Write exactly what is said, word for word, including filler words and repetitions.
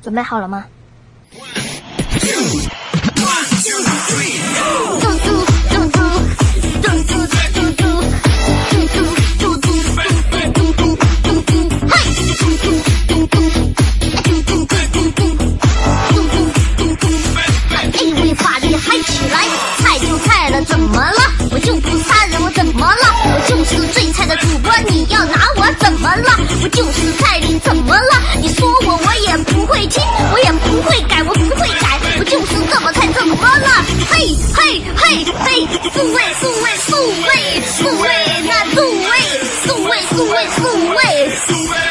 准备好了吗？ 怎么了？我就不杀人，我怎么了？我就是最菜的主播，你要拿我怎么了？我就是菜里怎么了？你说我我也不会听，我也不会改，我不会改，我就是这么菜，怎么了？嘿嘿嘿嘿，素味素味素味素味，那素味素味素味素味。